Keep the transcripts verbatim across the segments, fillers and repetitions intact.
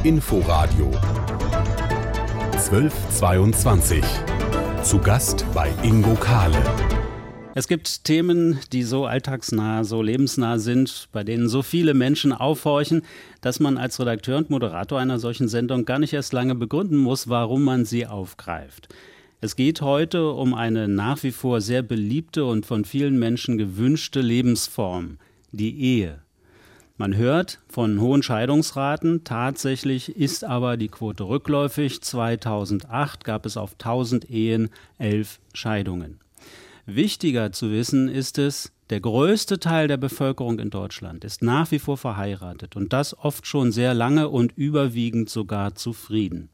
Inforadio zwölf zweiundzwanzig. Zu Gast bei Ingo Kahle. Es gibt Themen, die so alltagsnah, so lebensnah sind, bei denen so viele Menschen aufhorchen, dass man als Redakteur und Moderator einer solchen Sendung gar nicht erst lange begründen muss, warum man sie aufgreift. Es geht heute um eine nach wie vor sehr beliebte und von vielen Menschen gewünschte Lebensform, die Ehe. Man hört von hohen Scheidungsraten, tatsächlich ist aber die Quote rückläufig. zweitausendacht gab es auf tausend Ehen elf Scheidungen. Wichtiger zu wissen ist es, der größte Teil der Bevölkerung in Deutschland ist nach wie vor verheiratet und das oft schon sehr lange und überwiegend sogar zufrieden.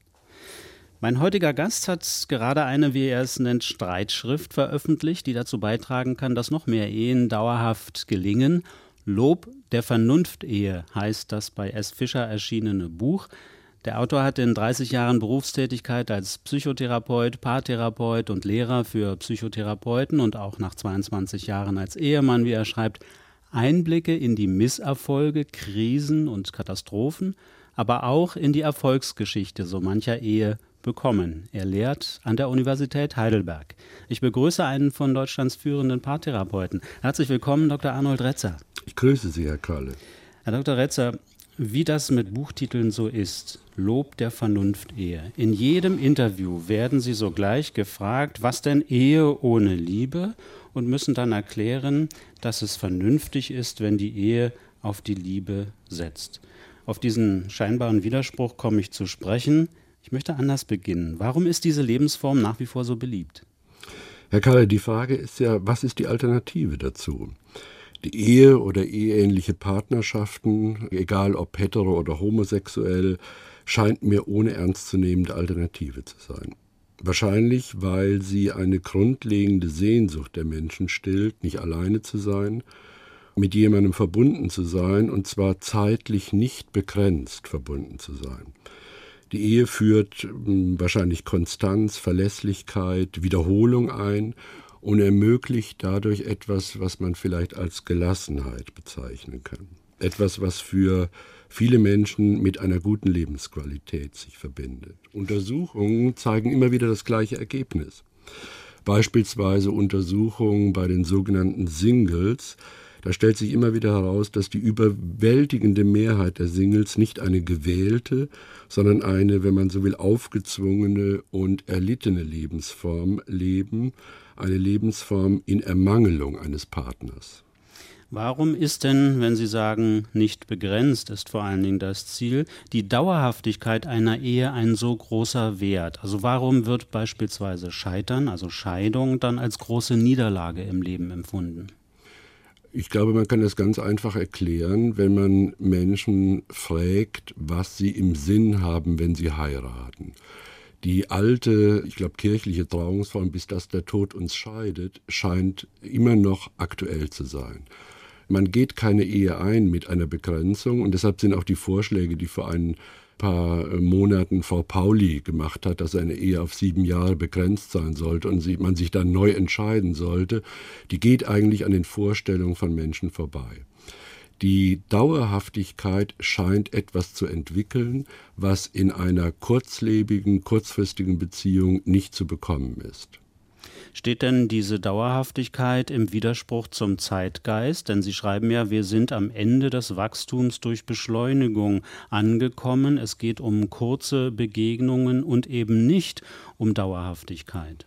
Mein heutiger Gast hat gerade eine, wie er es nennt, Streitschrift veröffentlicht, die dazu beitragen kann, dass noch mehr Ehen dauerhaft gelingen. Lob der Vernunft-Ehe heißt das bei S. Fischer erschienene Buch. Der Autor hat in dreißig Jahren Berufstätigkeit als Psychotherapeut, Paartherapeut und Lehrer für Psychotherapeuten und auch nach zweiundzwanzig Jahren als Ehemann, wie er schreibt, Einblicke in die Misserfolge, Krisen und Katastrophen, aber auch in die Erfolgsgeschichte so mancher Ehe bekommen. Er lehrt an der Universität Heidelberg. Ich begrüße einen von Deutschlands führenden Paartherapeuten. Herzlich willkommen, Doktor Arnold Retzer. Ich grüße Sie, Herr Kahle. Herr Doktor Retzer, wie das mit Buchtiteln so ist, Lob der Vernunft-Ehe. In jedem Interview werden Sie sogleich gefragt, was denn Ehe ohne Liebe, und müssen dann erklären, dass es vernünftig ist, wenn die Ehe auf die Liebe setzt. Auf diesen scheinbaren Widerspruch komme ich zu sprechen. Ich möchte anders beginnen. Warum ist diese Lebensform nach wie vor so beliebt? Herr Kahle, die Frage ist ja, was ist die Alternative dazu? Die Ehe oder eheähnliche Partnerschaften, egal ob hetero oder homosexuell, scheint mir ohne ernstzunehmende Alternative zu sein. Wahrscheinlich, weil sie eine grundlegende Sehnsucht der Menschen stillt, nicht alleine zu sein, mit jemandem verbunden zu sein, und zwar zeitlich nicht begrenzt verbunden zu sein. Die Ehe führt mh, wahrscheinlich Konstanz, Verlässlichkeit, Wiederholung ein und ermöglicht dadurch etwas, was man vielleicht als Gelassenheit bezeichnen kann. Etwas, was für viele Menschen mit einer guten Lebensqualität sich verbindet. Untersuchungen zeigen immer wieder das gleiche Ergebnis. Beispielsweise Untersuchungen bei den sogenannten Singles. Da stellt sich immer wieder heraus, dass die überwältigende Mehrheit der Singles nicht eine gewählte, sondern eine, wenn man so will, aufgezwungene und erlittene Lebensform leben. Eine Lebensform in Ermangelung eines Partners. Warum ist denn, wenn Sie sagen, nicht begrenzt ist vor allen Dingen das Ziel, die Dauerhaftigkeit einer Ehe ein so großer Wert? Also warum wird beispielsweise Scheitern, also Scheidung, dann als große Niederlage im Leben empfunden? Ich glaube, man kann das ganz einfach erklären, wenn man Menschen fragt, was sie im Sinn haben, wenn sie heiraten. Die alte, ich glaube, kirchliche Trauungsform, bis dass der Tod uns scheidet, scheint immer noch aktuell zu sein. Man geht keine Ehe ein mit einer Begrenzung, und deshalb sind auch die Vorschläge, die vor ein paar Monaten Frau Pauli gemacht hat, dass eine Ehe auf sieben Jahre begrenzt sein sollte und man sich dann neu entscheiden sollte, die geht eigentlich an den Vorstellungen von Menschen vorbei. Die Dauerhaftigkeit scheint etwas zu entwickeln, was in einer kurzlebigen, kurzfristigen Beziehung nicht zu bekommen ist. Steht denn diese Dauerhaftigkeit im Widerspruch zum Zeitgeist? Denn Sie schreiben ja, wir sind am Ende des Wachstums durch Beschleunigung angekommen. Es geht um kurze Begegnungen und eben nicht um Dauerhaftigkeit.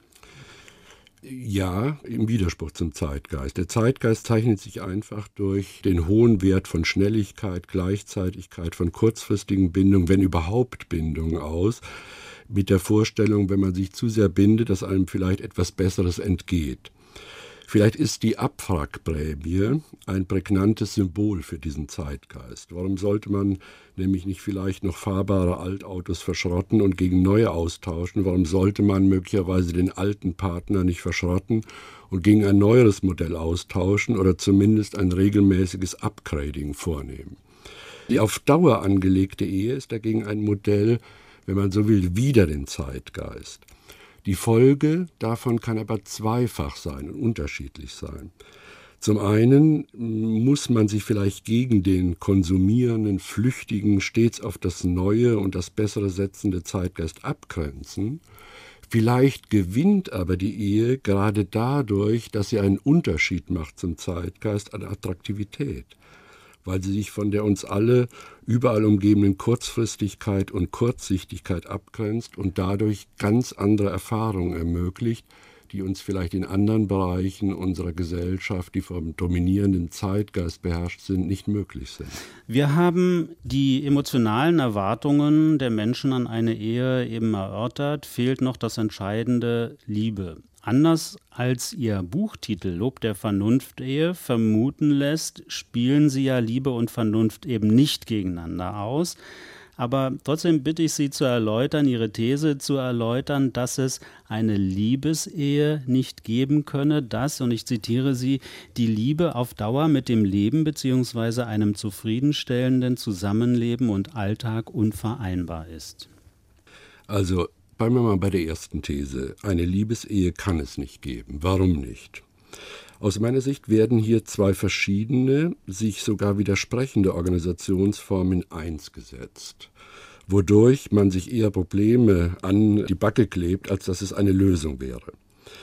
Ja, im Widerspruch zum Zeitgeist. Der Zeitgeist zeichnet sich einfach durch den hohen Wert von Schnelligkeit, Gleichzeitigkeit, von kurzfristigen Bindungen, wenn überhaupt Bindungen aus, mit der Vorstellung, wenn man sich zu sehr bindet, dass einem vielleicht etwas Besseres entgeht. Vielleicht ist die Abwrackprämie ein prägnantes Symbol für diesen Zeitgeist. Warum sollte man nämlich nicht vielleicht noch fahrbare Altautos verschrotten und gegen neue austauschen? Warum sollte man möglicherweise den alten Partner nicht verschrotten und gegen ein neueres Modell austauschen oder zumindest ein regelmäßiges Upgrading vornehmen? Die auf Dauer angelegte Ehe ist dagegen ein Modell, wenn man so will, wider den Zeitgeist. Die Folge davon kann aber zweifach sein und unterschiedlich sein. Zum einen muss man sich vielleicht gegen den konsumierenden, flüchtigen, stets auf das Neue und das Bessere setzende Zeitgeist abgrenzen. Vielleicht gewinnt aber die Ehe gerade dadurch, dass sie einen Unterschied macht zum Zeitgeist an Attraktivität, weil sie sich von der uns alle überall umgebenden Kurzfristigkeit und Kurzsichtigkeit abgrenzt und dadurch ganz andere Erfahrungen ermöglicht, die uns vielleicht in anderen Bereichen unserer Gesellschaft, die vom dominierenden Zeitgeist beherrscht sind, nicht möglich sind. Wir haben die emotionalen Erwartungen der Menschen an eine Ehe eben erörtert, fehlt noch das entscheidende Liebe. Anders als Ihr Buchtitel Lob der Vernunft-Ehe vermuten lässt, spielen Sie ja Liebe und Vernunft eben nicht gegeneinander aus. Aber trotzdem bitte ich Sie zu erläutern, Ihre These zu erläutern, dass es eine Liebesehe nicht geben könne, dass, und ich zitiere Sie, die Liebe auf Dauer mit dem Leben bzw. einem zufriedenstellenden Zusammenleben und Alltag unvereinbar ist. Also bleiben wir mal bei der ersten These. Eine Liebesehe kann es nicht geben. Warum nicht? Aus meiner Sicht werden hier zwei verschiedene, sich sogar widersprechende Organisationsformen in eins gesetzt, wodurch man sich eher Probleme an die Backe klebt, als dass es eine Lösung wäre.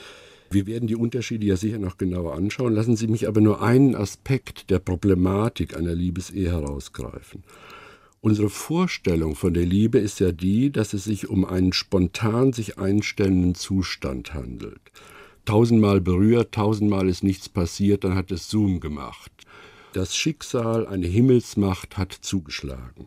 Wir werden die Unterschiede ja sicher noch genauer anschauen. Lassen Sie mich aber nur einen Aspekt der Problematik einer Liebesehe herausgreifen. Unsere Vorstellung von der Liebe ist ja die, dass es sich um einen spontan sich einstellenden Zustand handelt. Tausendmal berührt, tausendmal ist nichts passiert, dann hat es Zoom gemacht. Das Schicksal, eine Himmelsmacht hat zugeschlagen.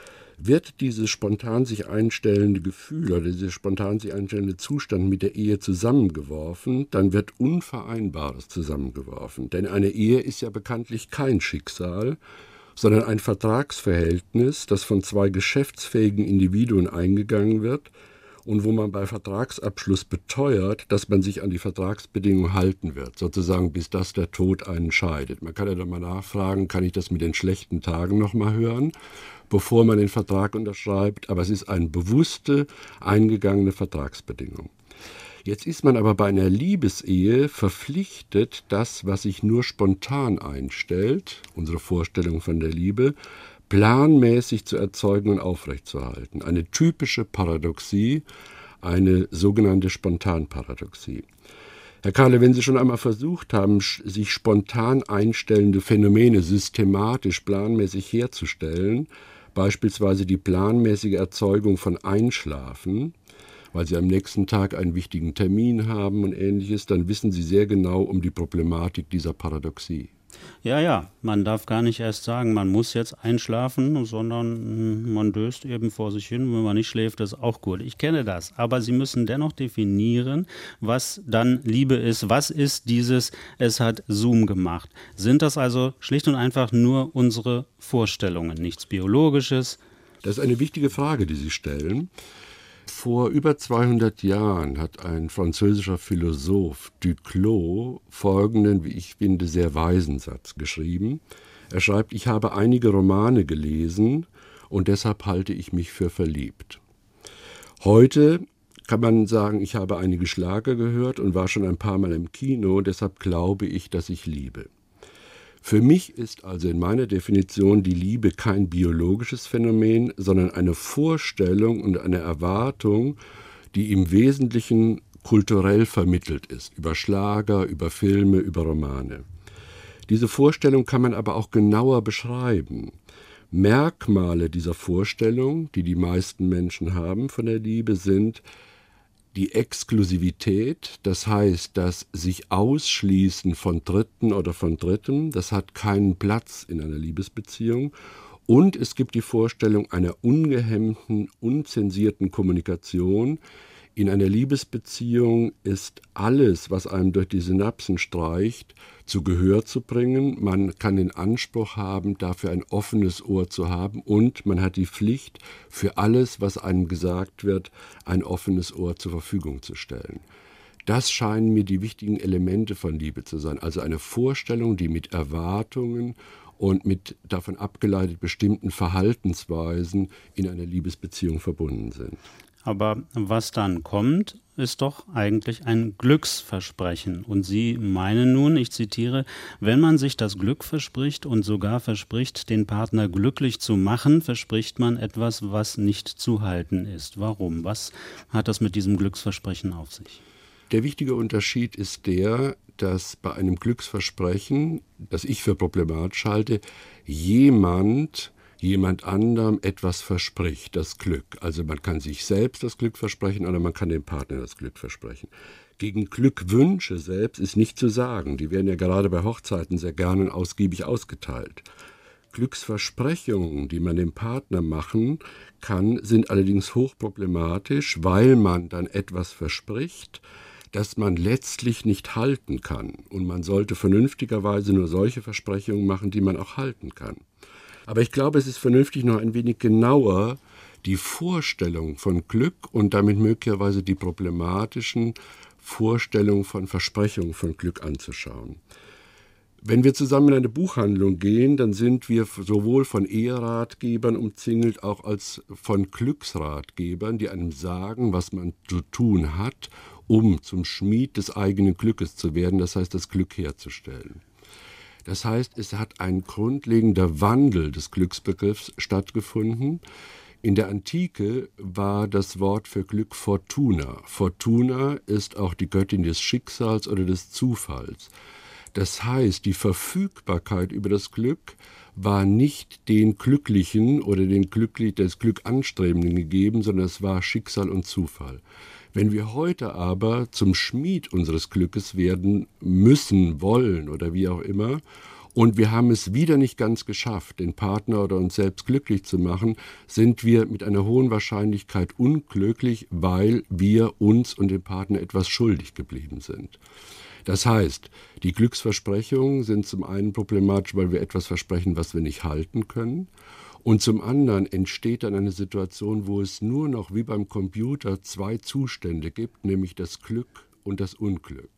Wird dieses spontan sich einstellende Gefühl oder dieser spontan sich einstellende Zustand mit der Ehe zusammengeworfen, dann wird Unvereinbares zusammengeworfen. Denn eine Ehe ist ja bekanntlich kein Schicksal, sondern ein Vertragsverhältnis, das von zwei geschäftsfähigen Individuen eingegangen wird und wo man bei Vertragsabschluss beteuert, dass man sich an die Vertragsbedingungen halten wird, sozusagen bis dass der Tod einen scheidet. Man kann ja dann mal nachfragen, kann ich das mit den schlechten Tagen noch mal hören, bevor man den Vertrag unterschreibt, aber es ist eine bewusste, eingegangene Vertragsbedingung. Jetzt ist man aber bei einer Liebesehe verpflichtet, das, was sich nur spontan einstellt, unsere Vorstellung von der Liebe, planmäßig zu erzeugen und aufrechtzuerhalten. Eine typische Paradoxie, eine sogenannte Spontanparadoxie. Herr Kahle, wenn Sie schon einmal versucht haben, sich spontan einstellende Phänomene systematisch planmäßig herzustellen, beispielsweise die planmäßige Erzeugung von Einschlafen, weil Sie am nächsten Tag einen wichtigen Termin haben und Ähnliches, dann wissen Sie sehr genau um die Problematik dieser Paradoxie. Ja, ja, man darf gar nicht erst sagen, man muss jetzt einschlafen, sondern man döst eben vor sich hin. Wenn man nicht schläft, ist auch gut. Ich kenne das, aber Sie müssen dennoch definieren, was dann Liebe ist. Was ist dieses, es hat Zoom gemacht? Sind das also schlicht und einfach nur unsere Vorstellungen, nichts Biologisches? Das ist eine wichtige Frage, die Sie stellen. Vor über zweihundert Jahren hat ein französischer Philosoph Duclos folgenden, wie ich finde, sehr weisen Satz geschrieben. Er schreibt, ich habe einige Romane gelesen und deshalb halte ich mich für verliebt. Heute kann man sagen, ich habe einige Schlager gehört und war schon ein paar Mal im Kino, deshalb glaube ich, dass ich liebe. Für mich ist also in meiner Definition die Liebe kein biologisches Phänomen, sondern eine Vorstellung und eine Erwartung, die im Wesentlichen kulturell vermittelt ist, über Schlager, über Filme, über Romane. Diese Vorstellung kann man aber auch genauer beschreiben. Merkmale dieser Vorstellung, die die meisten Menschen haben von der Liebe, sind die Exklusivität, das heißt, das sich Ausschließen von Dritten oder von Drittem, das hat keinen Platz in einer Liebesbeziehung. Und es gibt die Vorstellung einer ungehemmten, unzensierten Kommunikation. In einer Liebesbeziehung ist alles, was einem durch die Synapsen streicht, zu Gehör zu bringen. Man kann den Anspruch haben, dafür ein offenes Ohr zu haben und man hat die Pflicht, für alles, was einem gesagt wird, ein offenes Ohr zur Verfügung zu stellen. Das scheinen mir die wichtigen Elemente von Liebe zu sein. Also eine Vorstellung, die mit Erwartungen und mit davon abgeleitet bestimmten Verhaltensweisen in einer Liebesbeziehung verbunden sind. Aber was dann kommt, ist doch eigentlich ein Glücksversprechen. Und Sie meinen nun, ich zitiere, wenn man sich das Glück verspricht und sogar verspricht, den Partner glücklich zu machen, verspricht man etwas, was nicht zu halten ist. Warum? Was hat das mit diesem Glücksversprechen auf sich? Der wichtige Unterschied ist der, dass bei einem Glücksversprechen, das ich für problematisch halte, jemand jemand anderem etwas verspricht, das Glück. Also man kann sich selbst das Glück versprechen oder man kann dem Partner das Glück versprechen. Gegen Glückwünsche selbst ist nicht zu sagen. Die werden ja gerade bei Hochzeiten sehr gerne und ausgiebig ausgeteilt. Glücksversprechungen, die man dem Partner machen kann, sind allerdings hochproblematisch, weil man dann etwas verspricht, das man letztlich nicht halten kann. Und man sollte vernünftigerweise nur solche Versprechungen machen, die man auch halten kann. Aber ich glaube, es ist vernünftig, noch ein wenig genauer die Vorstellung von Glück und damit möglicherweise die problematischen Vorstellungen von Versprechungen von Glück anzuschauen. Wenn wir zusammen in eine Buchhandlung gehen, dann sind wir sowohl von Eheratgebern umzingelt, auch als von Glücksratgebern, die einem sagen, was man zu tun hat, um zum Schmied des eigenen Glückes zu werden, das heißt, das Glück herzustellen. Das heißt, es hat ein grundlegender Wandel des Glücksbegriffs stattgefunden. In der Antike war das Wort für Glück Fortuna. Fortuna ist auch die Göttin des Schicksals oder des Zufalls. Das heißt, die Verfügbarkeit über das Glück war nicht den Glücklichen oder den Glücklich, das Glück Anstrebenden gegeben, sondern es war Schicksal und Zufall. Wenn wir heute aber zum Schmied unseres Glückes werden müssen, wollen oder wie auch immer, und wir haben es wieder nicht ganz geschafft, den Partner oder uns selbst glücklich zu machen, sind wir mit einer hohen Wahrscheinlichkeit unglücklich, weil wir uns und dem Partner etwas schuldig geblieben sind. Das heißt, die Glücksversprechungen sind zum einen problematisch, weil wir etwas versprechen, was wir nicht halten können. Und zum anderen entsteht dann eine Situation, wo es nur noch wie beim Computer zwei Zustände gibt, nämlich das Glück und das Unglück.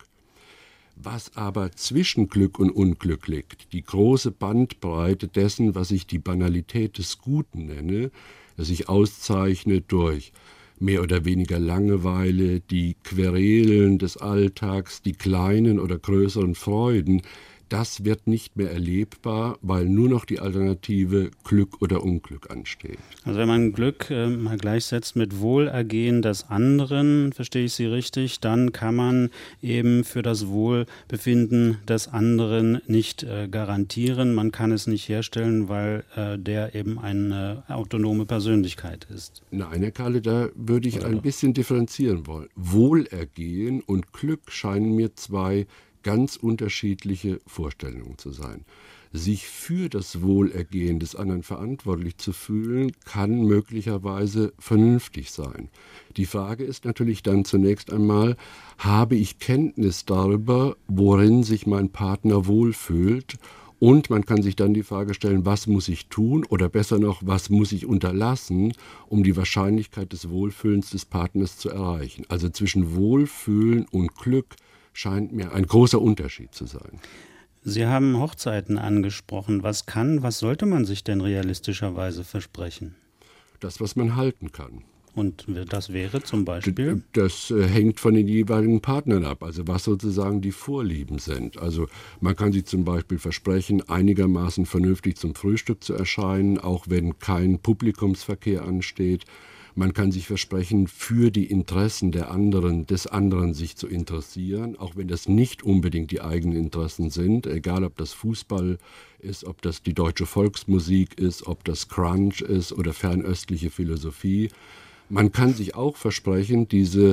Was aber zwischen Glück und Unglück liegt, die große Bandbreite dessen, was ich die Banalität des Guten nenne, das sich auszeichnet durch mehr oder weniger Langeweile, die Querelen des Alltags, die kleinen oder größeren Freuden, das wird nicht mehr erlebbar, weil nur noch die Alternative Glück oder Unglück ansteht. Also wenn man Glück äh, mal gleichsetzt mit Wohlergehen des anderen, verstehe ich Sie richtig, dann kann man eben für das Wohlbefinden des anderen nicht äh, garantieren. Man kann es nicht herstellen, weil äh, der eben eine autonome Persönlichkeit ist. Nein, Herr Kahle, da würde ich oder ein bisschen differenzieren wollen. Wohlergehen und Glück scheinen mir zwei ganz unterschiedliche Vorstellungen zu sein. Sich für das Wohlergehen des anderen verantwortlich zu fühlen, kann möglicherweise vernünftig sein. Die Frage ist natürlich dann zunächst einmal, habe ich Kenntnis darüber, worin sich mein Partner wohlfühlt? Und man kann sich dann die Frage stellen, was muss ich tun oder besser noch, was muss ich unterlassen, um die Wahrscheinlichkeit des Wohlfühlens des Partners zu erreichen. Also zwischen Wohlfühlen und Glück scheint mir ein großer Unterschied zu sein. Sie haben Hochzeiten angesprochen. Was kann, was sollte man sich denn realistischerweise versprechen? Das, was man halten kann. Und das wäre zum Beispiel? Das äh, hängt von den jeweiligen Partnern ab, also was sozusagen die Vorlieben sind. Also man kann sich zum Beispiel versprechen, einigermaßen vernünftig zum Frühstück zu erscheinen, auch wenn kein Publikumsverkehr ansteht. Man kann sich versprechen, für die Interessen der anderen, des anderen sich zu interessieren, auch wenn das nicht unbedingt die eigenen Interessen sind, egal ob das Fußball ist, ob das die deutsche Volksmusik ist, ob das Crunch ist oder fernöstliche Philosophie. Man kann sich auch versprechen, diese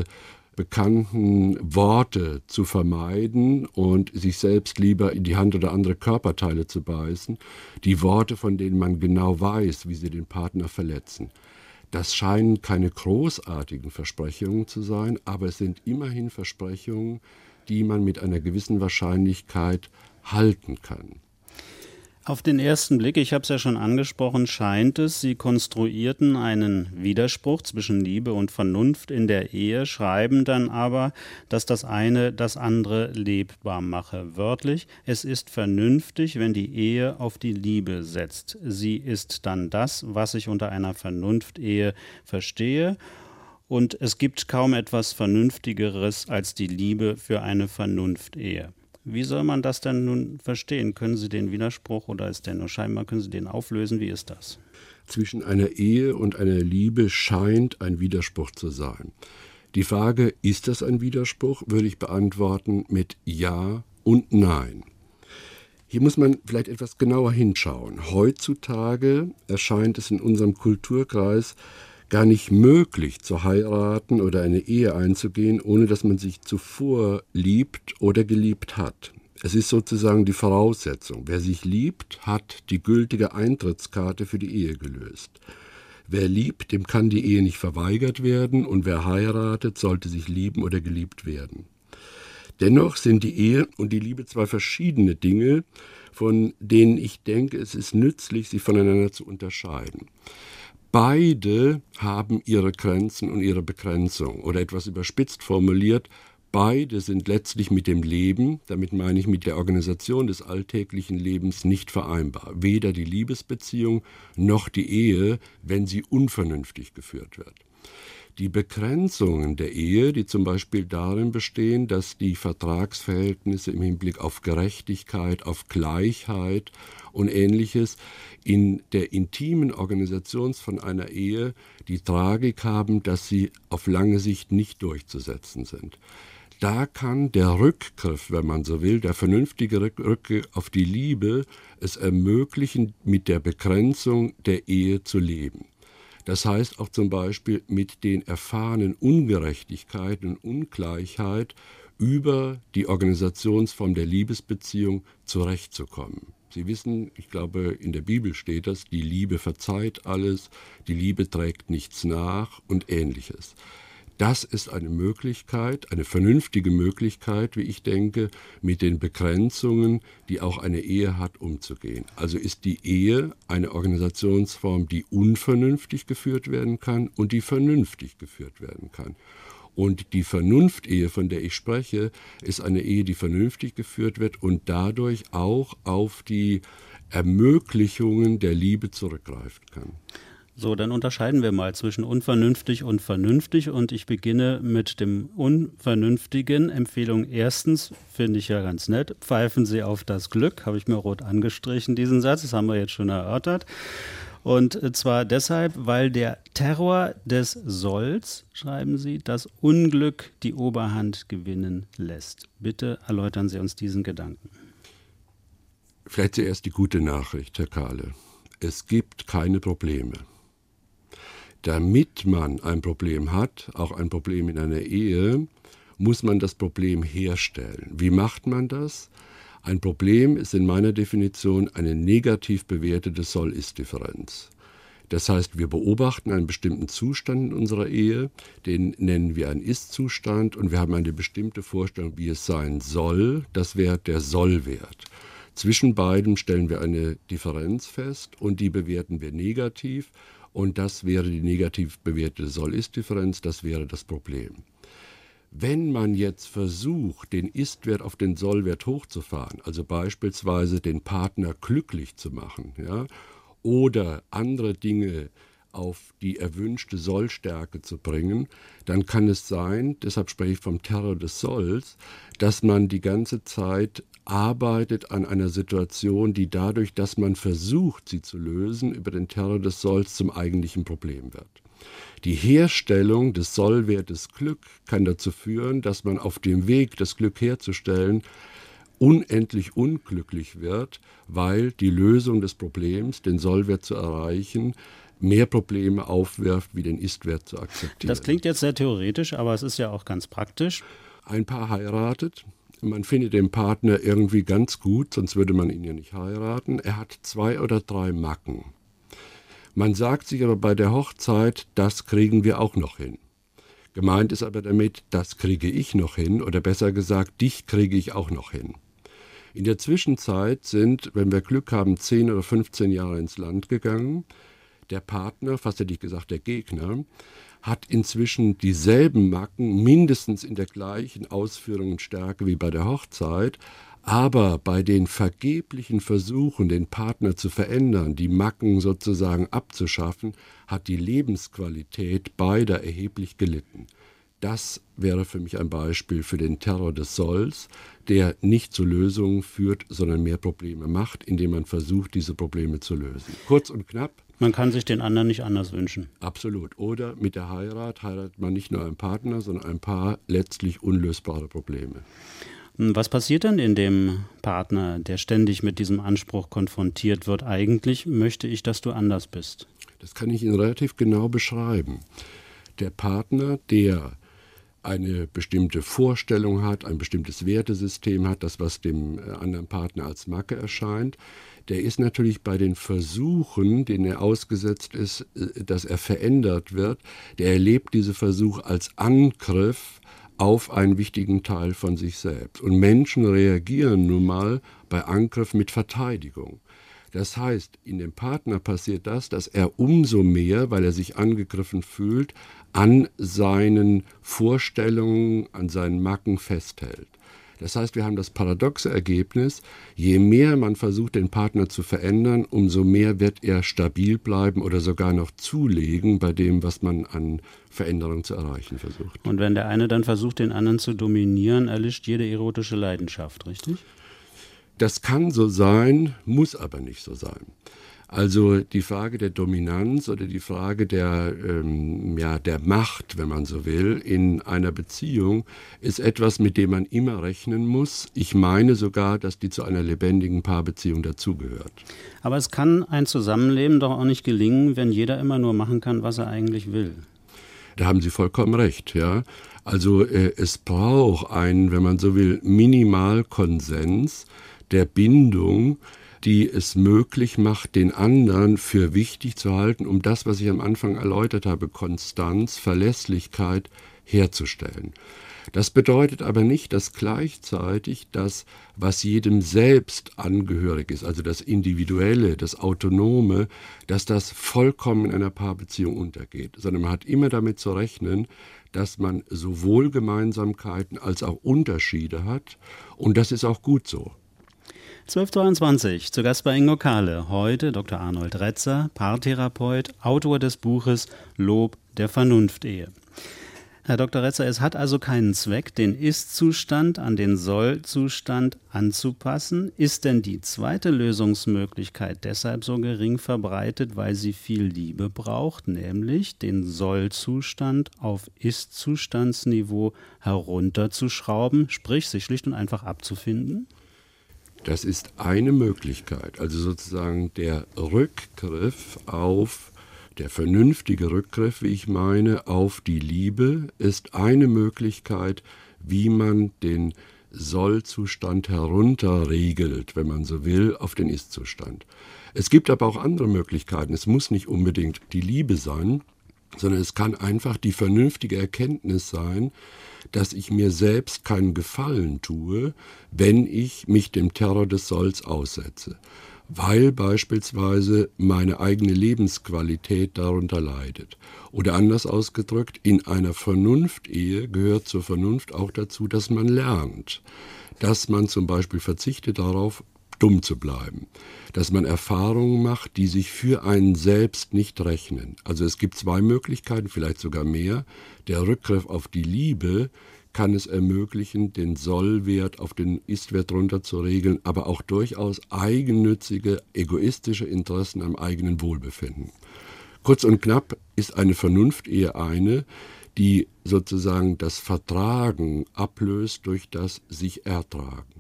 bekannten Worte zu vermeiden und sich selbst lieber in die Hand oder andere Körperteile zu beißen, die Worte, von denen man genau weiß, wie sie den Partner verletzen. Das scheinen keine großartigen Versprechungen zu sein, aber es sind immerhin Versprechungen, die man mit einer gewissen Wahrscheinlichkeit halten kann. Auf den ersten Blick, ich habe es ja schon angesprochen, scheint es, Sie konstruierten einen Widerspruch zwischen Liebe und Vernunft in der Ehe, schreiben dann aber, dass das eine das andere lebbar mache. Wörtlich, es ist vernünftig, wenn die Ehe auf die Liebe setzt. Sie ist dann das, was ich unter einer Vernunftehe verstehe. Und es gibt kaum etwas Vernünftigeres als die Liebe für eine Vernunftehe. Wie soll man das denn nun verstehen? Können Sie den Widerspruch oder ist der nur scheinbar, können Sie den auflösen? Wie ist das? Zwischen einer Ehe und einer Liebe scheint ein Widerspruch zu sein. Die Frage, ist das ein Widerspruch, würde ich beantworten mit Ja und Nein. Hier muss man vielleicht etwas genauer hinschauen. Heutzutage erscheint es in unserem Kulturkreis gar nicht möglich zu heiraten oder eine Ehe einzugehen, ohne dass man sich zuvor liebt oder geliebt hat. Es ist sozusagen die Voraussetzung. Wer sich liebt, hat die gültige Eintrittskarte für die Ehe gelöst. Wer liebt, dem kann die Ehe nicht verweigert werden und wer heiratet, sollte sich lieben oder geliebt werden. Dennoch sind die Ehe und die Liebe zwei verschiedene Dinge, von denen ich denke, es ist nützlich, sie voneinander zu unterscheiden. Beide haben ihre Grenzen und ihre Begrenzung oder etwas überspitzt formuliert, beide sind letztlich mit dem Leben, damit meine ich mit der Organisation des alltäglichen Lebens, nicht vereinbar. Weder die Liebesbeziehung noch die Ehe, wenn sie unvernünftig geführt wird. Die Begrenzungen der Ehe, die zum Beispiel darin bestehen, dass die Vertragsverhältnisse im Hinblick auf Gerechtigkeit, auf Gleichheit und Ähnliches in der intimen Organisationsform einer Ehe die Tragik haben, dass sie auf lange Sicht nicht durchzusetzen sind. Da kann der Rückgriff, wenn man so will, der vernünftige Rückgriff auf die Liebe es ermöglichen, mit der Begrenzung der Ehe zu leben. Das heißt auch zum Beispiel mit den erfahrenen Ungerechtigkeiten und Ungleichheit über die Organisationsform der Liebesbeziehung zurechtzukommen. Sie wissen, ich glaube, in der Bibel steht das, die Liebe verzeiht alles, die Liebe trägt nichts nach und Ähnliches. Das ist eine Möglichkeit, eine vernünftige Möglichkeit, wie ich denke, mit den Begrenzungen, die auch eine Ehe hat, umzugehen. Also ist die Ehe eine Organisationsform, die unvernünftig geführt werden kann und die vernünftig geführt werden kann. Und die Vernunftehe, von der ich spreche, ist eine Ehe, die vernünftig geführt wird und dadurch auch auf die Ermöglichungen der Liebe zurückgreifen kann. So, dann unterscheiden wir mal zwischen unvernünftig und vernünftig und ich beginne mit dem Unvernünftigen. Empfehlung erstens, finde ich ja ganz nett, pfeifen Sie auf das Glück, habe ich mir rot angestrichen, diesen Satz, das haben wir jetzt schon erörtert. Und zwar deshalb, weil der Terror des Solls, schreiben Sie, das Unglück die Oberhand gewinnen lässt. Bitte erläutern Sie uns diesen Gedanken. Vielleicht zuerst die gute Nachricht, Herr Kahle. Es gibt keine Probleme. Damit man ein Problem hat, auch ein Problem in einer Ehe, muss man das Problem herstellen. Wie macht man das? Ein Problem ist in meiner Definition eine negativ bewertete Soll-Ist-Differenz. Das heißt, wir beobachten einen bestimmten Zustand in unserer Ehe, den nennen wir einen Ist-Zustand und wir haben eine bestimmte Vorstellung, wie es sein soll. Das wäre der Soll-Wert. Zwischen beiden stellen wir eine Differenz fest und die bewerten wir negativ. Und das wäre die negativ bewertete Soll-Ist-Differenz, das wäre das Problem. Wenn man jetzt versucht, den Ist-Wert auf den Soll-Wert hochzufahren, also beispielsweise den Partner glücklich zu machen, ja, oder andere Dinge auf die erwünschte Sollstärke zu bringen, dann kann es sein, deshalb spreche ich vom Terror des Solls, dass man die ganze Zeit arbeitet an einer Situation, die dadurch, dass man versucht, sie zu lösen, über den Terror des Solls zum eigentlichen Problem wird. Die Herstellung des Sollwertes Glück kann dazu führen, dass man auf dem Weg, das Glück herzustellen, unendlich unglücklich wird, weil die Lösung des Problems, den Sollwert zu erreichen, mehr Probleme aufwirft, wie den Ist-Wert zu akzeptieren. Das klingt jetzt sehr theoretisch, aber es ist ja auch ganz praktisch. Ein Paar heiratet. Man findet den Partner irgendwie ganz gut, sonst würde man ihn ja nicht heiraten. Er hat zwei oder drei Macken. Man sagt sich aber bei der Hochzeit, das kriegen wir auch noch hin. Gemeint ist aber damit, das kriege ich noch hin oder besser gesagt, dich kriege ich auch noch hin. In der Zwischenzeit sind, wenn wir Glück haben, zehn oder fünfzehn Jahre ins Land gegangen. Der Partner, fast hätte ich gesagt der Gegner, hat inzwischen dieselben Macken, mindestens in der gleichen Ausführung und Stärke wie bei der Hochzeit, Aber bei den vergeblichen Versuchen, den Partner zu verändern, die Macken sozusagen abzuschaffen, hat die Lebensqualität beider erheblich gelitten. Das wäre für mich ein Beispiel für den Terror des Solls, der nicht zu Lösungen führt, sondern mehr Probleme macht, indem man versucht, diese Probleme zu lösen. Kurz und knapp. Man kann sich den anderen nicht anders wünschen. Absolut. Oder mit der Heirat heiratet man nicht nur einen Partner, sondern ein paar letztlich unlösbare Probleme. Was passiert denn in dem Partner, der ständig mit diesem Anspruch konfrontiert wird? Eigentlich möchte ich, dass du anders bist. Das kann ich Ihnen relativ genau beschreiben. Der Partner, der eine bestimmte Vorstellung hat, ein bestimmtes Wertesystem hat, das, was dem anderen Partner als Macke erscheint, der ist natürlich bei den Versuchen, denen er ausgesetzt ist, dass er verändert wird, der erlebt diese Versuche als Angriff auf einen wichtigen Teil von sich selbst. Und Menschen reagieren nun mal bei Angriff mit Verteidigung. Das heißt, in dem Partner passiert das, dass er umso mehr, weil er sich angegriffen fühlt, an seinen Vorstellungen, an seinen Macken festhält. Das heißt, wir haben das paradoxe Ergebnis, je mehr man versucht, den Partner zu verändern, umso mehr wird er stabil bleiben oder sogar noch zulegen bei dem, was man an Veränderung zu erreichen versucht. Und wenn der eine dann versucht, den anderen zu dominieren, erlischt jede erotische Leidenschaft, richtig? Das kann so sein, muss aber nicht so sein. Also die Frage der Dominanz oder die Frage der, ähm, ja, der Macht, wenn man so will, in einer Beziehung ist etwas, mit dem man immer rechnen muss. Ich meine sogar, dass die zu einer lebendigen Paarbeziehung dazugehört. Aber es kann ein Zusammenleben doch auch nicht gelingen, wenn jeder immer nur machen kann, was er eigentlich will. Da haben Sie vollkommen recht, ja. Also äh, es braucht einen, wenn man so will, Minimalkonsens der Bindung, die es möglich macht, den anderen für wichtig zu halten, um das, was ich am Anfang erläutert habe, Konstanz, Verlässlichkeit herzustellen. Das bedeutet aber nicht, dass gleichzeitig das, was jedem selbst angehörig ist, also das Individuelle, das Autonome, dass das vollkommen in einer Paarbeziehung untergeht, sondern man hat immer damit zu rechnen, dass man sowohl Gemeinsamkeiten als auch Unterschiede hat, und das ist auch gut so. zwölf Uhr dreiundzwanzig, zu Gast bei Ingo Kahle. Heute Doktor Arnold Retzer, Paartherapeut, Autor des Buches Lob der Vernunft-Ehe. Herr Doktor Retzer, es hat also keinen Zweck, den Ist-Zustand an den Soll-Zustand anzupassen. Ist denn die zweite Lösungsmöglichkeit deshalb so gering verbreitet, weil sie viel Liebe braucht, nämlich den Soll-Zustand auf Ist-Zustandsniveau herunterzuschrauben, sprich sich schlicht und einfach abzufinden? Das ist eine Möglichkeit, also sozusagen der Rückgriff auf, der vernünftige Rückgriff, wie ich meine, auf die Liebe ist eine Möglichkeit, wie man den Soll-Zustand herunterregelt, wenn man so will, auf den Ist-Zustand. Es gibt aber auch andere Möglichkeiten. Es muss nicht unbedingt die Liebe sein, sondern es kann einfach die vernünftige Erkenntnis sein, dass ich mir selbst keinen Gefallen tue, wenn ich mich dem Terror des Solls aussetze, weil beispielsweise meine eigene Lebensqualität darunter leidet. Oder anders ausgedrückt, in einer Vernunft-Ehe gehört zur Vernunft auch dazu, dass man lernt, dass man zum Beispiel verzichtet darauf, dumm zu bleiben, dass man Erfahrungen macht, die sich für einen selbst nicht rechnen. Also es gibt zwei Möglichkeiten, vielleicht sogar mehr. Der Rückgriff auf die Liebe kann es ermöglichen, den Sollwert auf den Ist-Wert runter zu regeln, aber auch durchaus eigennützige, egoistische Interessen am eigenen Wohlbefinden. Kurz und knapp ist eine Vernunft-Ehe eine, die sozusagen das Vertragen ablöst durch das sich Ertragen.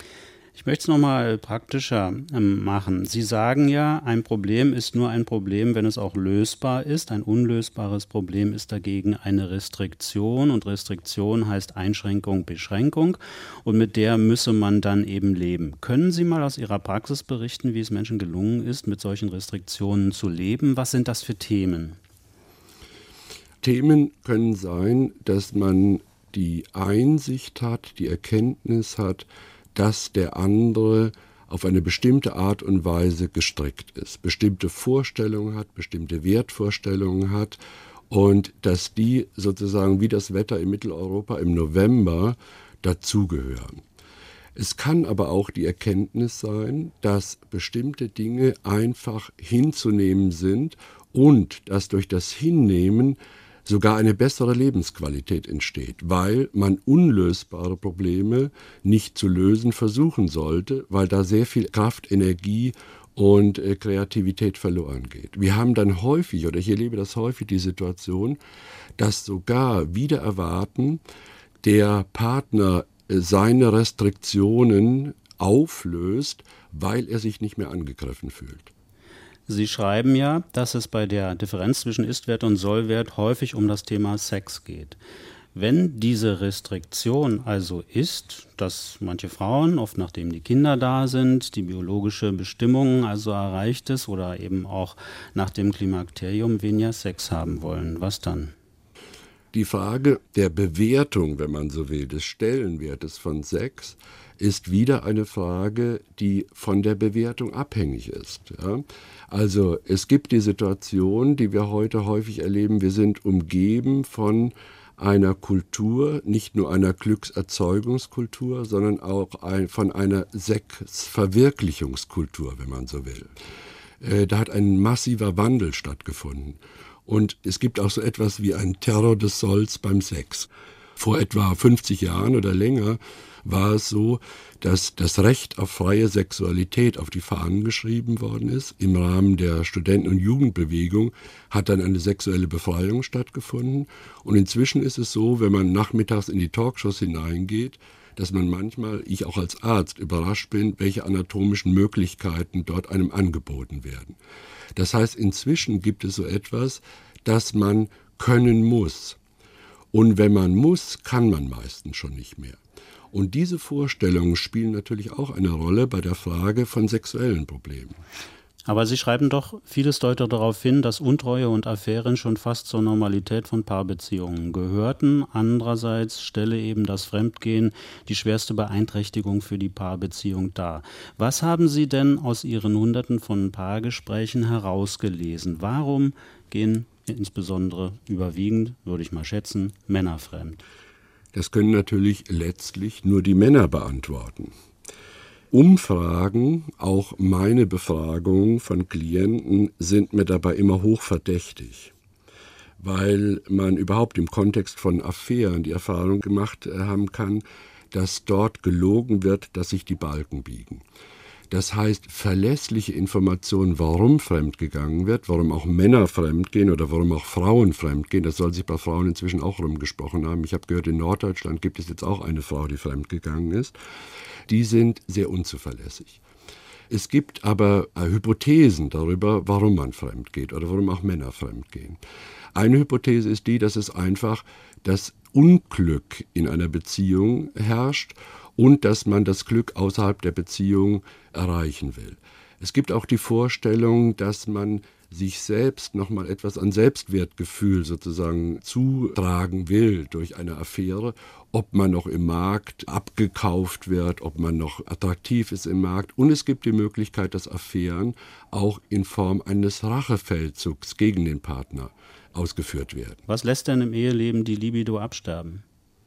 Ich möchte es nochmal praktischer machen. Sie sagen ja, ein Problem ist nur ein Problem, wenn es auch lösbar ist. Ein unlösbares Problem ist dagegen eine Restriktion. Und Restriktion heißt Einschränkung, Beschränkung. Und mit der müsse man dann eben leben. Können Sie mal aus Ihrer Praxis berichten, wie es Menschen gelungen ist, mit solchen Restriktionen zu leben? Was sind das für Themen? Themen können sein, dass man die Einsicht hat, die Erkenntnis hat, dass der andere auf eine bestimmte Art und Weise gestrickt ist, bestimmte Vorstellungen hat, bestimmte Wertvorstellungen hat und dass die sozusagen wie das Wetter in Mitteleuropa im November dazugehören. Es kann aber auch die Erkenntnis sein, dass bestimmte Dinge einfach hinzunehmen sind und dass durch das Hinnehmen sogar eine bessere Lebensqualität entsteht, weil man unlösbare Probleme nicht zu lösen versuchen sollte, weil da sehr viel Kraft, Energie und äh, Kreativität verloren geht. Wir haben dann häufig, oder ich erlebe das häufig, die Situation, dass sogar wider Erwarten der Partner äh, seine Restriktionen auflöst, weil er sich nicht mehr angegriffen fühlt. Sie schreiben ja, dass es bei der Differenz zwischen Ist-Wert und Soll-Wert häufig um das Thema Sex geht. Wenn diese Restriktion also ist, dass manche Frauen, oft nachdem die Kinder da sind, die biologische Bestimmung also erreicht ist oder eben auch nach dem Klimakterium weniger Sex haben wollen, was dann? Die Frage der Bewertung, wenn man so will, des Stellenwertes von Sex ist wieder eine Frage, die von der Bewertung abhängig ist. Ja? Also es gibt die Situation, die wir heute häufig erleben, wir sind umgeben von einer Kultur, nicht nur einer Glückserzeugungskultur, sondern auch ein, von einer Sexverwirklichungskultur, wenn man so will. Äh, da hat ein massiver Wandel stattgefunden. Und es gibt auch so etwas wie einen Terror des Solls beim Sex. Vor etwa fünfzig Jahren oder länger war es so, dass das Recht auf freie Sexualität auf die Fahnen geschrieben worden ist. Im Rahmen der Studenten- und Jugendbewegung hat dann eine sexuelle Befreiung stattgefunden. Und inzwischen ist es so, wenn man nachmittags in die Talkshows hineingeht, dass man manchmal, ich auch als Arzt, überrascht bin, welche anatomischen Möglichkeiten dort einem angeboten werden. Das heißt, inzwischen gibt es so etwas, das man können muss. Und wenn man muss, kann man meistens schon nicht mehr. Und diese Vorstellungen spielen natürlich auch eine Rolle bei der Frage von sexuellen Problemen. Aber Sie schreiben doch, vieles deutet darauf hin, dass Untreue und Affären schon fast zur Normalität von Paarbeziehungen gehörten. Andererseits stelle eben das Fremdgehen die schwerste Beeinträchtigung für die Paarbeziehung dar. Was haben Sie denn aus Ihren Hunderten von Paargesprächen herausgelesen? Warum gehen insbesondere überwiegend, würde ich mal schätzen, Männer fremd? Das können natürlich letztlich nur die Männer beantworten. Umfragen, auch meine Befragungen von Klienten, sind mir dabei immer hochverdächtig, weil man überhaupt im Kontext von Affären die Erfahrung gemacht haben kann, dass dort gelogen wird, dass sich die Balken biegen. Das heißt, verlässliche Informationen, warum fremdgegangen wird, warum auch Männer fremdgehen oder warum auch Frauen fremdgehen, das soll sich bei Frauen inzwischen auch rumgesprochen haben. Ich habe gehört, in Norddeutschland gibt es jetzt auch eine Frau, die fremdgegangen ist. Die sind sehr unzuverlässig. Es gibt aber äh, Hypothesen darüber, warum man fremdgeht oder warum auch Männer fremdgehen. Eine Hypothese ist die, dass es einfach das Unglück in einer Beziehung herrscht und dass man das Glück außerhalb der Beziehung erreichen will. Es gibt auch die Vorstellung, dass man sich selbst nochmal etwas an Selbstwertgefühl sozusagen zutragen will durch eine Affäre, ob man noch im Markt abgekauft wird, ob man noch attraktiv ist im Markt. Und es gibt die Möglichkeit, dass Affären auch in Form eines Rachefeldzugs gegen den Partner ausgeführt werden. Was lässt denn im Eheleben die Libido absterben?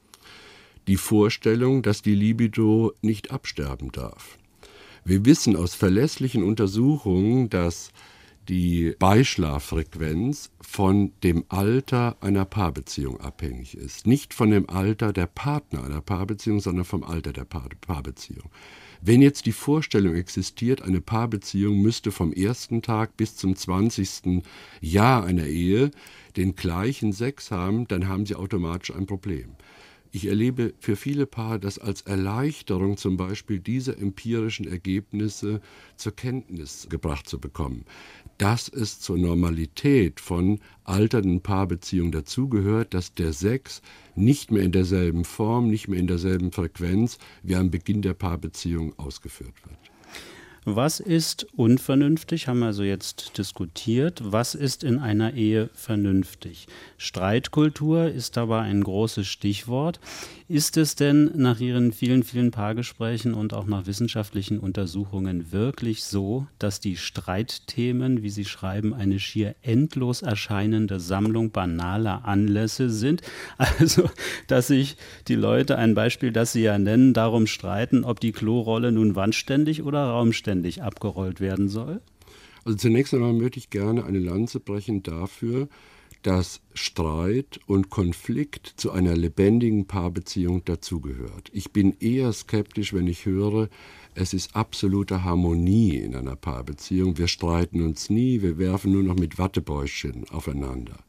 Die Vorstellung, dass die Libido nicht absterben darf. Wir wissen aus verlässlichen Untersuchungen, dass die Beischlaffrequenz von dem Alter einer Paarbeziehung abhängig ist. Nicht von dem Alter der Partner einer Paarbeziehung, sondern vom Alter der Paar- Paarbeziehung. Wenn jetzt die Vorstellung existiert, eine Paarbeziehung müsste vom ersten Tag bis zum zwanzigsten Jahr einer Ehe den gleichen Sex haben, dann haben sie automatisch ein Problem. Ich erlebe für viele Paare das als Erleichterung, zum Beispiel diese empirischen Ergebnisse zur Kenntnis gebracht zu bekommen. Dass es zur Normalität von alternden Paarbeziehungen dazugehört, dass der Sex nicht mehr in derselben Form, nicht mehr in derselben Frequenz wie am Beginn der Paarbeziehung ausgeführt wird. Was ist unvernünftig, haben wir also jetzt diskutiert. Was ist in einer Ehe vernünftig? Streitkultur ist dabei ein großes Stichwort. Ist es denn nach Ihren vielen, vielen Paargesprächen und auch nach wissenschaftlichen Untersuchungen wirklich so, dass die Streitthemen, wie Sie schreiben, eine schier endlos erscheinende Sammlung banaler Anlässe sind? Also, dass sich die Leute, ein Beispiel, das Sie ja nennen, darum streiten, ob die Klorolle nun wandständig oder raumständig abgerollt werden soll? Also zunächst einmal möchte ich gerne eine Lanze brechen dafür, dass Streit und Konflikt zu einer lebendigen Paarbeziehung dazugehört. Ich bin eher skeptisch, wenn ich höre, es ist absolute Harmonie in einer Paarbeziehung. Wir streiten uns nie, wir werfen nur noch mit Wattebäuschen aufeinander,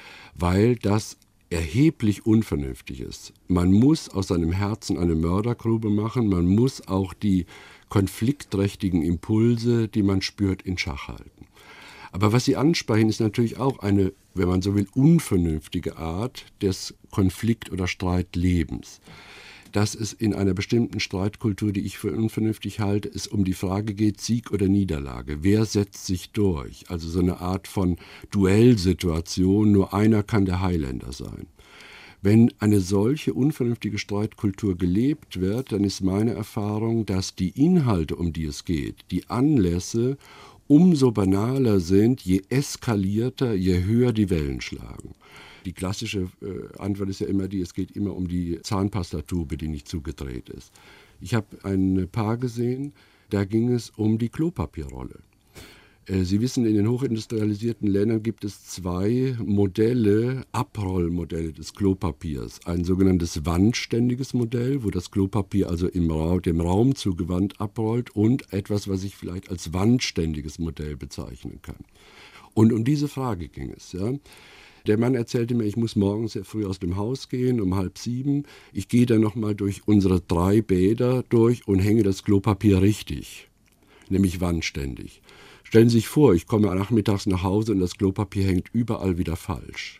weil das erheblich unvernünftig ist. Man muss aus seinem Herzen eine Mördergrube machen, man muss auch die konfliktträchtigen Impulse, die man spürt, in Schach halten. Aber was Sie ansprechen, ist natürlich auch eine, wenn man so will, unvernünftige Art des Konflikt- oder Streitlebens. Dass es in einer bestimmten Streitkultur, die ich für unvernünftig halte, es um die Frage geht, Sieg oder Niederlage. Wer setzt sich durch? Also so eine Art von Duellsituation, nur einer kann der Highlander sein. Wenn eine solche unvernünftige Streitkultur gelebt wird, dann ist meine Erfahrung, dass die Inhalte, um die es geht, die Anlässe, umso banaler sind, je eskalierter, je höher die Wellen schlagen. Die klassische äh, Antwort ist ja immer die, es geht immer um die Zahnpastatube, die nicht zugedreht ist. Ich habe ein Paar gesehen, da ging es um die Klopapierrolle. Äh, Sie wissen, in den hochindustrialisierten Ländern gibt es zwei Modelle, Abrollmodelle des Klopapiers. Ein sogenanntes wandständiges Modell, wo das Klopapier also im Raum, dem Raum zugewandt abrollt, und etwas, was ich vielleicht als wandständiges Modell bezeichnen kann. Und um diese Frage ging es, ja. Der Mann erzählte mir, ich muss morgens sehr früh aus dem Haus gehen, um halb sieben. Ich gehe dann nochmal durch unsere drei Bäder durch und hänge das Klopapier richtig, nämlich wandständig. Stellen Sie sich vor, ich komme nachmittags nach Hause und das Klopapier hängt überall wieder falsch.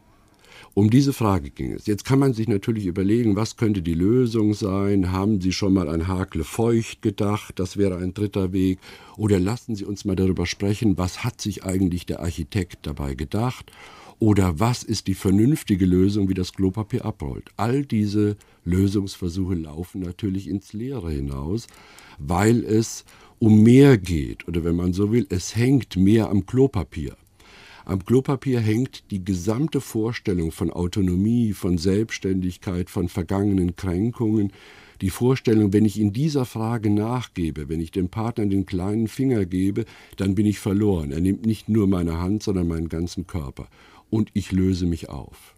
Um diese Frage ging es. Jetzt kann man sich natürlich überlegen, was könnte die Lösung sein? Haben Sie schon mal an Hakle Feucht gedacht? Das wäre ein dritter Weg. Oder lassen Sie uns mal darüber sprechen, was hat sich eigentlich der Architekt dabei gedacht? Oder was ist die vernünftige Lösung, wie das Klopapier abrollt? All diese Lösungsversuche laufen natürlich ins Leere hinaus, weil es um mehr geht. Oder wenn man so will, es hängt mehr am Klopapier. Am Klopapier hängt die gesamte Vorstellung von Autonomie, von Selbstständigkeit, von vergangenen Kränkungen. Die Vorstellung, wenn ich in dieser Frage nachgebe, wenn ich dem Partner den kleinen Finger gebe, dann bin ich verloren. Er nimmt nicht nur meine Hand, sondern meinen ganzen Körper. Und ich löse mich auf.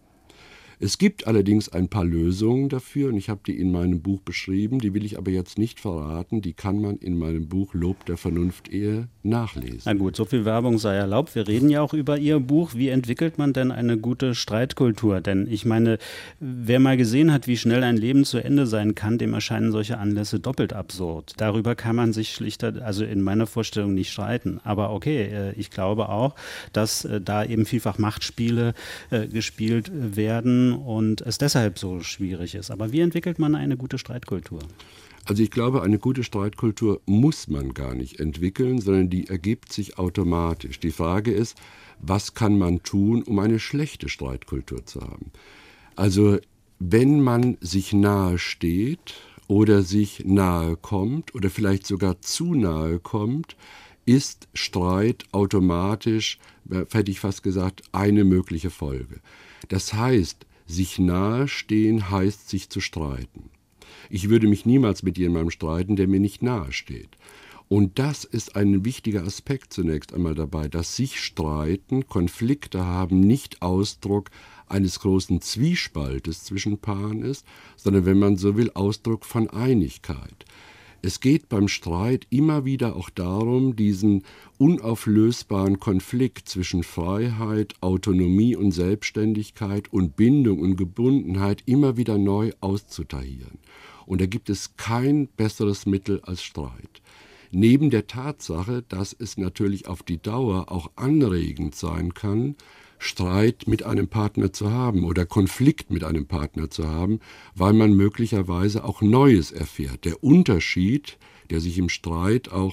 Es gibt allerdings ein paar Lösungen dafür und ich habe die in meinem Buch beschrieben, die will ich aber jetzt nicht verraten, die kann man in meinem Buch Lob der Vernunft-Ehe nachlesen. Na gut, so viel Werbung sei erlaubt. Wir reden ja auch über Ihr Buch. Wie entwickelt man denn eine gute Streitkultur? Denn ich meine, wer mal gesehen hat, wie schnell ein Leben zu Ende sein kann, dem erscheinen solche Anlässe doppelt absurd. Darüber kann man sich schlichter, also in meiner Vorstellung, nicht streiten. Aber okay, ich glaube auch, dass da eben vielfach Machtspiele äh, gespielt werden und es deshalb so schwierig ist. Aber wie entwickelt man eine gute Streitkultur? Also ich glaube, eine gute Streitkultur muss man gar nicht entwickeln, sondern die ergibt sich automatisch. Die Frage ist, was kann man tun, um eine schlechte Streitkultur zu haben? Also wenn man sich nahe steht oder sich nahe kommt oder vielleicht sogar zu nahe kommt, ist Streit automatisch, hätte ich fast gesagt, eine mögliche Folge. Das heißt, sich nahestehen heißt, sich zu streiten. Ich würde mich niemals mit jemandem streiten, der mir nicht nahe steht. Und das ist ein wichtiger Aspekt zunächst einmal dabei, dass sich streiten, Konflikte haben, nicht Ausdruck eines großen Zwiespaltes zwischen Paaren ist, sondern, wenn man so will, Ausdruck von Einigkeit. Es geht beim Streit immer wieder auch darum, diesen unauflösbaren Konflikt zwischen Freiheit, Autonomie und Selbstständigkeit und Bindung und Gebundenheit immer wieder neu auszutarieren. Und da gibt es kein besseres Mittel als Streit. Neben der Tatsache, dass es natürlich auf die Dauer auch anregend sein kann, Streit mit einem Partner zu haben oder Konflikt mit einem Partner zu haben, weil man möglicherweise auch Neues erfährt. Der Unterschied, der sich im Streit auch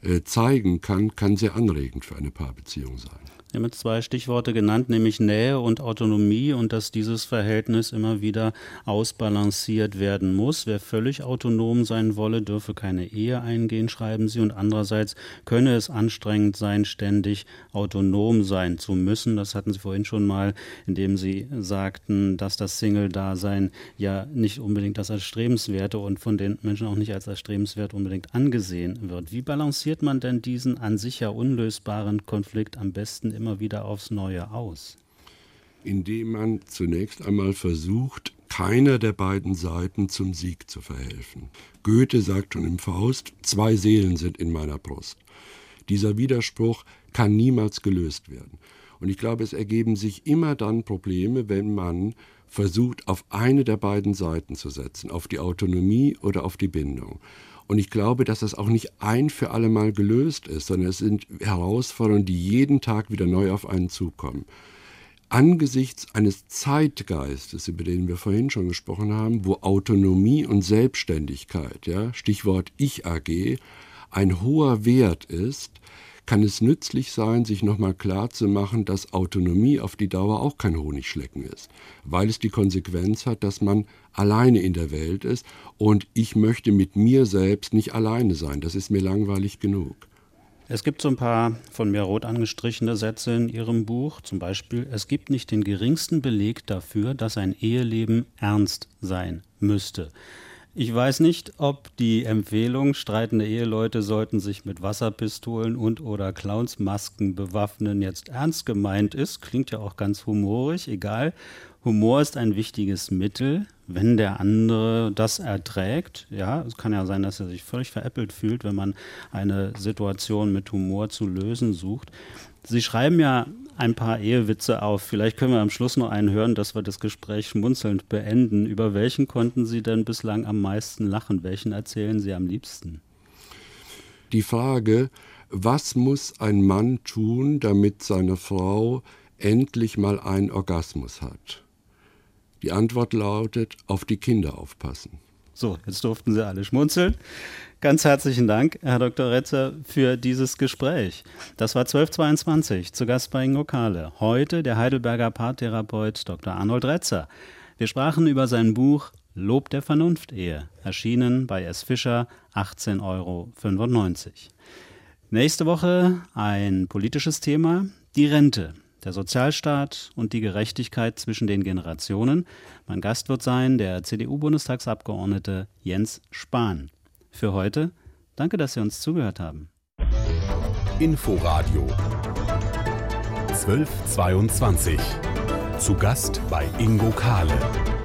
äh, zeigen kann, kann sehr anregend für eine Paarbeziehung sein. Sie haben jetzt zwei Stichworte genannt, nämlich Nähe und Autonomie und dass dieses Verhältnis immer wieder ausbalanciert werden muss. Wer völlig autonom sein wolle, dürfe keine Ehe eingehen, schreiben Sie. Und andererseits könne es anstrengend sein, ständig autonom sein zu müssen. Das hatten Sie vorhin schon mal, indem Sie sagten, dass das Single-Dasein ja nicht unbedingt als erstrebenswerte und von den Menschen auch nicht als erstrebenswert unbedingt angesehen wird. Wie balanciert man denn diesen an sich ja unlösbaren Konflikt am besten immer wieder aufs Neue aus? Indem man zunächst einmal versucht, keiner der beiden Seiten zum Sieg zu verhelfen. Goethe sagt schon im Faust, zwei Seelen sind in meiner Brust. Dieser Widerspruch kann niemals gelöst werden. Und ich glaube, es ergeben sich immer dann Probleme, wenn man versucht, auf eine der beiden Seiten zu setzen, auf die Autonomie oder auf die Bindung. Und ich glaube, dass das auch nicht ein für alle Mal gelöst ist, sondern es sind Herausforderungen, die jeden Tag wieder neu auf einen zukommen. Angesichts eines Zeitgeistes, über den wir vorhin schon gesprochen haben, wo Autonomie und Selbstständigkeit, ja, Stichwort Ich-A G, ein hoher Wert ist, kann es nützlich sein, sich nochmal klarzumachen, dass Autonomie auf die Dauer auch kein Honigschlecken ist, weil es die Konsequenz hat, dass man alleine in der Welt ist und ich möchte mit mir selbst nicht alleine sein. Das ist mir langweilig genug. Es gibt so ein paar von mir rot angestrichene Sätze in Ihrem Buch, zum Beispiel: Es gibt nicht den geringsten Beleg dafür, dass ein Eheleben ernst sein müsste. Ich weiß nicht, ob die Empfehlung, streitende Eheleute sollten sich mit Wasserpistolen und oder Clownsmasken bewaffnen, jetzt ernst gemeint ist. Klingt ja auch ganz humorig, egal. Humor ist ein wichtiges Mittel, wenn der andere das erträgt. Ja, es kann ja sein, dass er sich völlig veräppelt fühlt, wenn man eine Situation mit Humor zu lösen sucht. Sie schreiben ja ein paar Ehewitze auf. Vielleicht können wir am Schluss noch einen hören, dass wir das Gespräch schmunzelnd beenden. Über welchen konnten Sie denn bislang am meisten lachen? Welchen erzählen Sie am liebsten? Die Frage, was muss ein Mann tun, damit seine Frau endlich mal einen Orgasmus hat? Die Antwort lautet, auf die Kinder aufpassen. So, jetzt durften Sie alle schmunzeln. Ganz herzlichen Dank, Herr Doktor Retzer, für dieses Gespräch. Das war zwölf zweiundzwanzig, zu Gast bei Ingo Kahle. Heute der Heidelberger Paartherapeut Doktor Arnold Retzer. Wir sprachen über sein Buch Lob der Vernunft-Ehe, erschienen bei S. Fischer, achtzehn Euro fünfundneunzig. Nächste Woche ein politisches Thema, die Rente. Der Sozialstaat und die Gerechtigkeit zwischen den Generationen. Mein Gast wird sein der C D U-Bundestagsabgeordnete Jens Spahn. Für heute, danke, dass Sie uns zugehört haben. Inforadio zwölf zweiundzwanzig. Zu Gast bei Ingo Kahle.